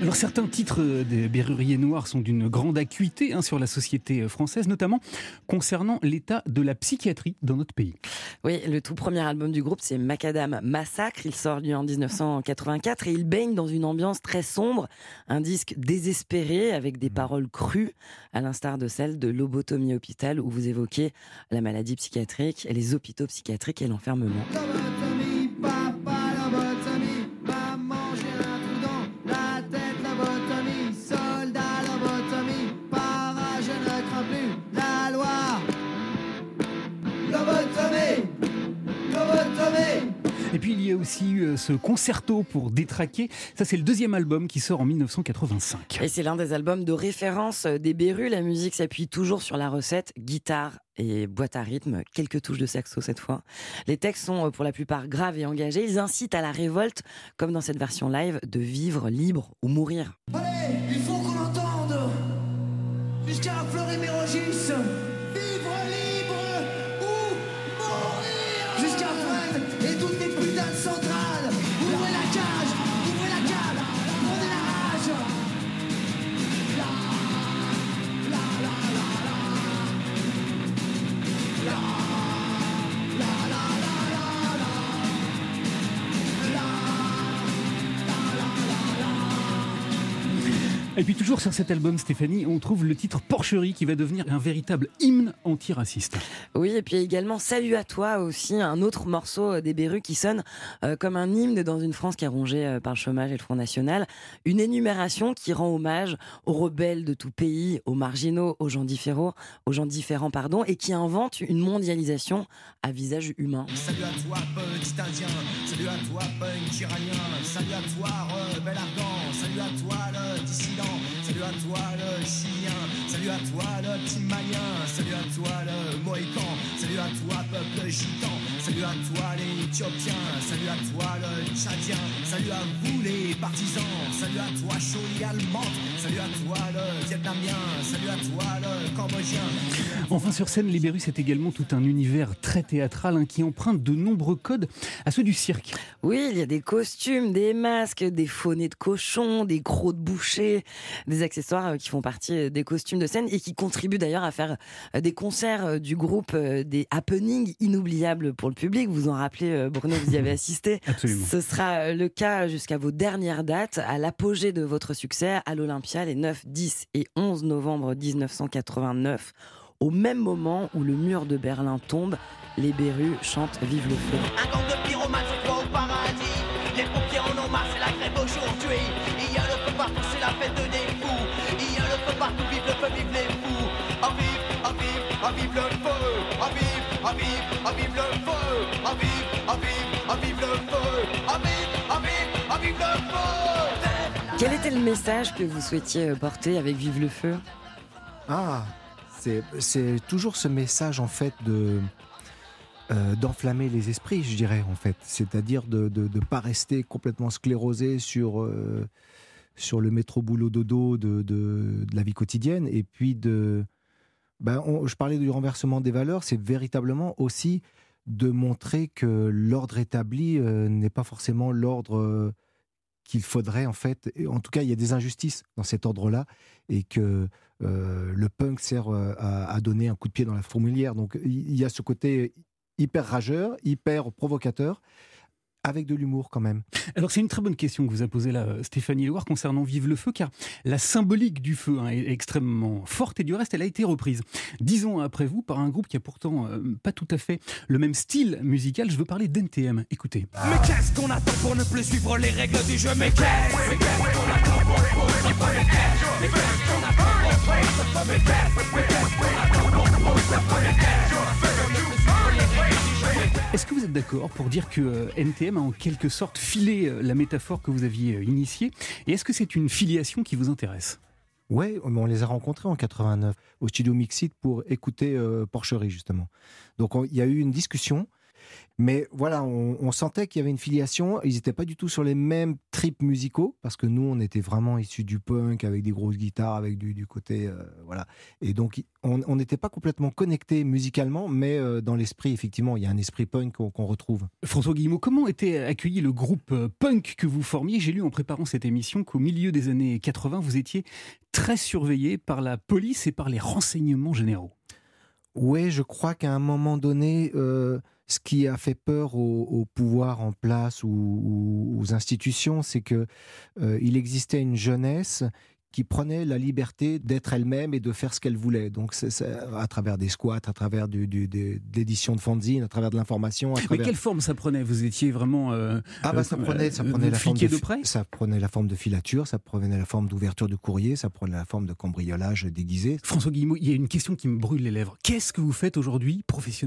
Alors certains titres des Berruriers Noirs sont d'une grande acuité hein, sur la société française, notamment concernant l'état de la psychiatrie dans notre pays. Oui, le tout premier album du groupe, c'est Macadam Massacre. Il sort lui en dix-neuf cent quatre-vingt-quatre et il baigne dans une ambiance très sombre, un disque désespéré avec des paroles crues, à l'instar de celle de Lobotomie Hôpital où vous évoquez la maladie psychiatrique, les hôpitaux psychiatriques et l'enfermement. Et puis il y a aussi eu ce concerto pour détraquer. Ça, c'est le deuxième album qui sort en dix-neuf cent quatre-vingt-cinq. Et c'est l'un des albums de référence des Berus. La musique s'appuie toujours sur la recette guitare et boîte à rythme, quelques touches de saxo cette fois. Les textes sont pour la plupart graves et engagés. Ils incitent à la révolte, comme dans cette version live, de vivre libre ou mourir. Allez, il faut qu'on l'entende jusqu'à Fleury-Mérogis. Vivre libre ou mourir. Jusqu'à Fresnes et toutes les putains de centrales. Ouvrez la cage, ouvrez la cale, prenez la rage. La, la, la, la, la. La, la, la, la, la, la. La, la, la, la, la. Et puis toujours sur cet album, Stéphanie, on trouve le titre Porcherie qui va devenir un véritable hymne antiraciste. Oui, et puis également Salut à toi aussi, un autre morceau des Berus qui sonne euh, comme un hymne dans une France qui est rongée euh, par le chômage et le Front National. Une énumération qui rend hommage aux rebelles de tout pays, aux marginaux, aux gens différents, aux gens différents pardon, et qui invente une mondialisation à visage humain. Salut à toi, petit indien. Salut à toi, punk iranien. Salut à toi, rebelle afghan. Salut à toi, le dissident. Salut à toi, le chilien. Salut à toi, le petit malien. Salut à toi, le mohican. Salut à toi, peuple gitan. Salut à toi, les éthiopiens. Salut à toi, le tchadien. Salut à vous, les partisans. Salut à toi, Choli allemande. Salut à toi, le vietnamien. Salut à toi, le cambodgien. Enfin sur scène, les Berus, c'est également tout un univers très théâtral hein, qui emprunte de nombreux codes à ceux du cirque. Oui, il y a des costumes, des masques, des faux nez de cochon, des crocs de boucher, des accessoires qui font partie des costumes de scène et qui contribuent d'ailleurs à faire des concerts du groupe, des happenings inoubliables pour le public. Vous en rappelez, Bruno, vous y avez assisté. Absolument. Ce sera le cas jusqu'à vos dernières dates, à l'apogée de votre succès à l'Olympia les neuf, dix et onze novembre dix-neuf cent quatre-vingt-neuf. Au même moment où le mur de Berlin tombe, les Berus chantent Vive le feu. Un gang de pyromanes se croit au paradis. Les pompiers en ont marre, c'est la grève aujourd'hui. Il y a le feu partout, c'est la fête des fous. Il y a le feu partout, vive le feu, vive les fous. À vive, à vive, à vive le feu. À vive, à vive, à vive le feu. À vive, à vive, à vive le feu. À vive, à vive, à vive le feu. Quel était le message que vous souhaitiez porter avec Vive le feu ? Ah, c'est, c'est toujours ce message en fait de euh, d'enflammer les esprits, je dirais en fait. C'est-à-dire de de, de pas rester complètement sclérosé sur euh, sur le métro boulot dodo de, de de la vie quotidienne et puis de ben on, je parlais du renversement des valeurs, c'est véritablement aussi de montrer que l'ordre établi euh, n'est pas forcément l'ordre euh, qu'il faudrait en fait. En tout cas, il y a des injustices dans cet ordre-là et que euh, le punk sert euh, à, à donner un coup de pied dans la fourmilière. Donc il y a ce côté hyper rageur, hyper provocateur, avec de l'humour quand même. Alors c'est une très bonne question que vous a posée là Stéphanie Loire concernant Vive le feu, car la symbolique du feu hein, est extrêmement forte et du reste elle a été reprise dix ans après vous par un groupe qui a pourtant euh, pas tout à fait le même style musical. Je veux parler d'N T M, écoutez. Mais qu'est-ce qu'on attend pour ne plus suivre les règles du jeu? Mais qu'est-ce qu'on attend pour ne plus suivre les règles? Mais qu'est-ce qu'on attend pour ne plus suivre les règles? Mais qu'est-ce qu'on attend pour ne plus suivre les règles? Est-ce que vous êtes d'accord pour dire que euh, N T M a en quelque sorte filé euh, la métaphore que vous aviez euh, initiée? Et est-ce que c'est une filiation qui vous intéresse? Ouais, on les a rencontrés en quatre-vingt-neuf au studio Mixit pour écouter euh, Porcherie justement. Donc il y a eu une discussion Mais voilà, on, on sentait qu'il y avait une filiation. Ils n'étaient pas du tout sur les mêmes trips musicaux, parce que nous, on était vraiment issus du punk, avec des grosses guitares, avec du, du côté... Euh, voilà. Et donc, on n'était pas complètement connectés musicalement, mais euh, dans l'esprit, effectivement, il y a un esprit punk qu'on, qu'on retrouve. François Guillemot, comment était accueilli le groupe punk que vous formiez ? J'ai lu en préparant cette émission qu'au milieu des années quatre-vingts, vous étiez très surveillé par la police et par les renseignements généraux. Oui, je crois qu'à un moment donné... Euh, Ce qui a fait peur au, au pouvoir en place ou, ou aux institutions, c'est que euh, il existait une jeunesse qui prenait la liberté d'être elle-même et de faire ce qu'elle voulait. Donc, c'est, c'est à travers des squats, à travers du, du, de, de l'édition de fanzine, à travers de l'information. À travers... Mais quelle forme ça prenait ? Vous étiez vraiment euh, ah bah ça prenait, ça prenait euh, la forme de, de près ça prenait la forme de filature, ça prenait la forme d'ouverture de courrier, ça prenait la forme de cambriolage déguisé. François Guillemot, il y a une question qui me brûle les lèvres. Qu'est-ce que vous faites aujourd'hui professionnellement ?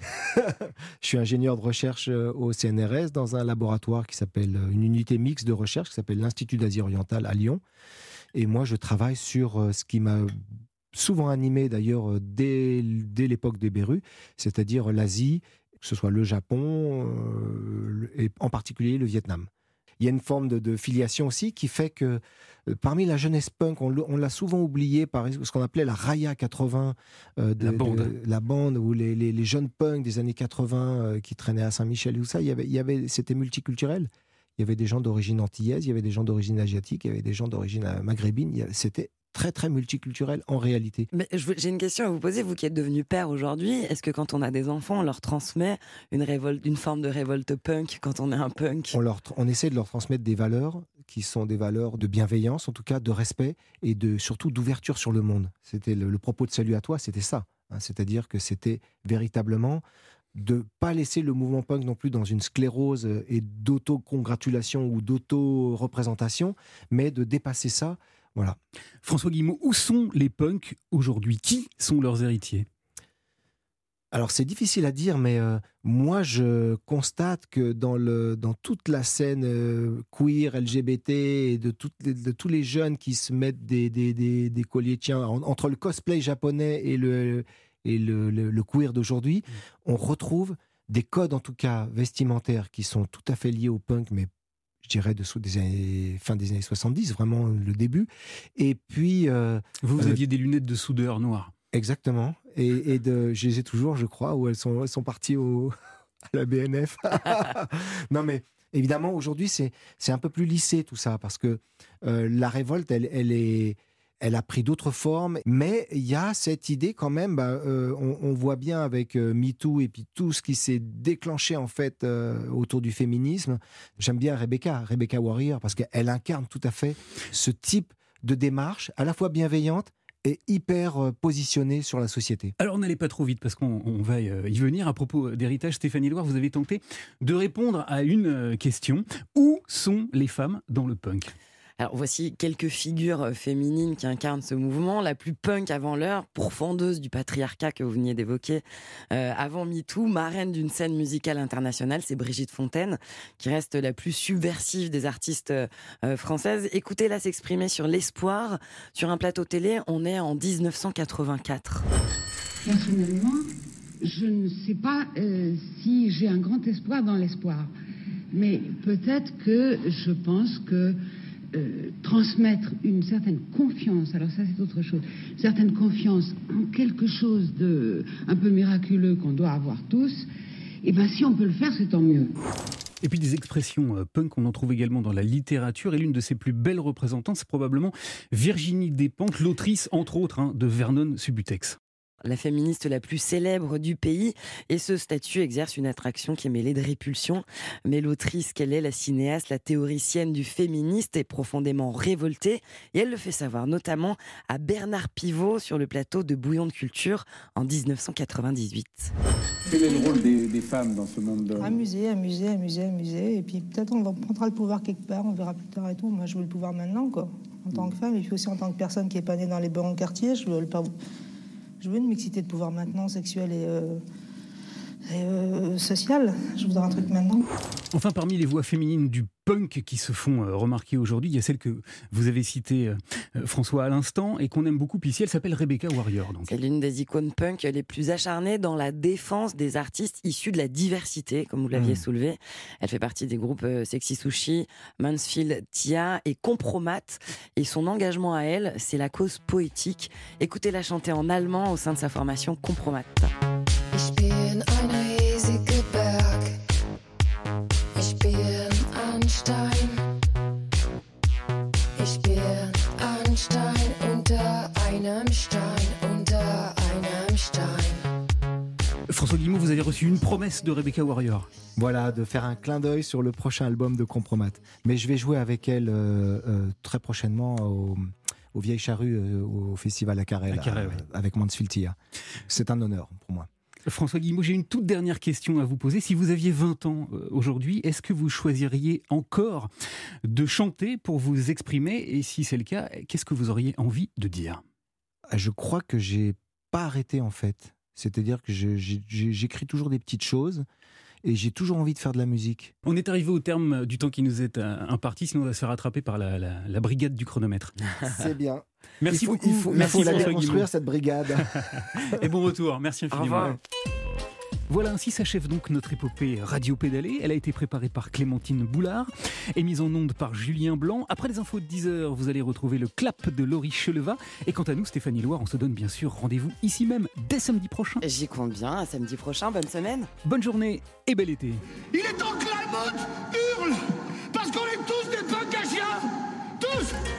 Je suis ingénieur de recherche au C N R S dans un laboratoire qui s'appelle, une unité mixte de recherche qui s'appelle l'Institut d'Asie orientale à Lyon. Et moi, je travaille sur ce qui m'a souvent animé d'ailleurs dès, dès l'époque des Berus, c'est-à-dire l'Asie, que ce soit le Japon euh, et en particulier le Vietnam. Il y a une forme de, de filiation aussi qui fait que euh, parmi la jeunesse punk, on, on l'a souvent oublié par ce qu'on appelait la Raya quatre-vingts, euh, de, la, bande. De, la bande, où les, les, les jeunes punks des années quatre-vingts euh, qui traînaient à Saint-Michel et tout ça, il y avait, il y avait, c'était multiculturel. Il y avait des gens d'origine antillaise, il y avait des gens d'origine asiatique, il y avait des gens d'origine maghrébine, il y avait, c'était très très multiculturel en réalité. Mais je, j'ai une question à vous poser, vous qui êtes devenu père aujourd'hui, est-ce que quand on a des enfants, on leur transmet une, révolte, une forme de révolte punk quand on est un punk ? on, leur, on essaie de leur transmettre des valeurs qui sont des valeurs de bienveillance, en tout cas de respect et de, surtout d'ouverture sur le monde. C'était le, le propos de Salut à toi, c'était ça. Hein, c'est-à-dire que c'était véritablement de ne pas laisser le mouvement punk non plus dans une sclérose et d'auto-congratulation ou d'auto-représentation, mais de dépasser ça. Voilà. François Guillemot, où sont les punks aujourd'hui ? Qui sont leurs héritiers ? Alors c'est difficile à dire, mais euh, moi je constate que dans, le, dans toute la scène euh, queer, L G B T, et de, toutes les, de tous les jeunes qui se mettent des, des, des, des colliers, tiens, en, entre le cosplay japonais et le, et le, le, le queer d'aujourd'hui, mmh. on retrouve des codes en tout cas vestimentaires qui sont tout à fait liés au punk, mais je dirais dessous des années, fin des années soixante-dix, vraiment le début. Et puis... Euh, vous, vous euh, aviez des lunettes de soudeur noires. Exactement. Et, et de, je les ai toujours, je crois, où elles sont, elles sont parties au, à la B N F. Non mais, évidemment, aujourd'hui, c'est, c'est un peu plus lissé tout ça, parce que euh, la révolte, elle, elle est... Elle a pris d'autres formes, mais il y a cette idée quand même, bah, euh, on, on voit bien avec euh, MeToo et puis tout ce qui s'est déclenché en fait euh, autour du féminisme. J'aime bien Rebecca, Rebecca Warrior, parce qu'elle incarne tout à fait ce type de démarche, à la fois bienveillante et hyper euh, positionnée sur la société. Alors n'allez pas trop vite, parce qu'on on va y venir. À propos d'héritage, Stéphanie Loire, vous avez tenté de répondre à une question. Où sont les femmes dans le punk ? Alors voici quelques figures féminines qui incarnent ce mouvement. La plus punk avant l'heure, pourfendeuse du patriarcat que vous veniez d'évoquer euh, avant MeToo, marraine d'une scène musicale internationale, c'est Brigitte Fontaine, qui reste la plus subversive des artistes euh, françaises. Écoutez-la s'exprimer sur l'espoir sur un plateau télé. On est en dix-neuf cent quatre-vingt-quatre. Personnellement, je ne sais pas euh, si j'ai un grand espoir dans l'espoir. Mais peut-être que je pense que Euh, transmettre une certaine confiance, alors ça c'est autre chose, une certaine confiance en quelque chose de un peu miraculeux qu'on doit avoir tous, et bien si on peut le faire, c'est tant mieux. Et puis des expressions euh, punk, on en trouve également dans la littérature, et l'une de ses plus belles représentantes, c'est probablement Virginie Despentes, l'autrice entre autres hein, de Vernon Subutex. La féministe la plus célèbre du pays, et ce statut exerce une attraction qui est mêlée de répulsion. Mais l'autrice qu'elle est, la cinéaste, la théoricienne du féministe, est profondément révoltée, et elle le fait savoir notamment à Bernard Pivot sur le plateau de Bouillon de Culture en dix-neuf cent quatre-vingt-dix-huit. Quel est le rôle des, des femmes dans ce monde de... Amuser, amuser, amuser, amuser, et puis peut-être on prendra le pouvoir quelque part, on verra plus tard et tout. Moi je veux le pouvoir maintenant, quoi, en tant que femme, et puis aussi en tant que personne qui n'est pas née dans les bons quartiers, je veux le pouvoir. Je veux une mixité de pouvoir maintenant, sexuelle et, euh, euh, social. Je voudrais un truc maintenant. Enfin, parmi les voix féminines du punk qui se font euh, remarquer aujourd'hui, il y a celle que vous avez citée, euh, François, à l'instant, et qu'on aime beaucoup ici. Elle s'appelle Rebecca Warrior. Donc. C'est l'une des icônes punk les plus acharnées dans la défense des artistes issus de la diversité, comme vous l'aviez mmh. soulevé. Elle fait partie des groupes euh, Sexy Sushi, Mansfield Tia et Compromat. Et son engagement à elle, c'est la cause poétique. Écoutez-la chanter en allemand au sein de sa formation Compromat. Ich bin ein riesiger Berg. Ich bin ein Stein. Ich bin ein Stein unter einem Stein, unter einem Stein. François Guillemot, vous avez reçu une promesse de Rebecca Warrior. Voilà, de faire un clin d'œil sur le prochain album de Compromat. Mais je vais jouer avec elle euh, euh, très prochainement au, au Vieille Charrue, euh, au Festival à Carré, à Carré là, oui. avec Mansfield Tia. C'est un honneur pour moi. François Guillemot, j'ai une toute dernière question à vous poser. Si vous aviez vingt ans euh, aujourd'hui, est-ce que vous choisiriez encore de chanter pour vous exprimer ? Et si c'est le cas, qu'est-ce que vous auriez envie de dire ? Je crois que j'ai pas arrêté en fait. C'est-à-dire que je, j'ai, j'écris toujours des petites choses et j'ai toujours envie de faire de la musique. On est arrivé au terme du temps qui nous est imparti, sinon on va se faire rattraper par la, la, la brigade du chronomètre. C'est bien. Merci il faut, beaucoup. Il faut, Merci il faut la François déconstruire, Guillemot. cette brigade. Et bon retour. Merci infiniment. Au revoir. Voilà, ainsi s'achève donc notre épopée radio-pédalée. Elle a été préparée par Clémentine Boulard et mise en onde par Julien Blanc. Après les infos de dix heures, vous allez retrouver le clap de Laurie Cheleva. Et quant à nous, Stéphanie Loire, on se donne bien sûr rendez-vous ici même dès samedi prochain. J'y compte bien, à samedi prochain, bonne semaine. Bonne journée et bel été. Il est temps que l'Allemagne hurle, parce qu'on est tous des punks à chiens, tous.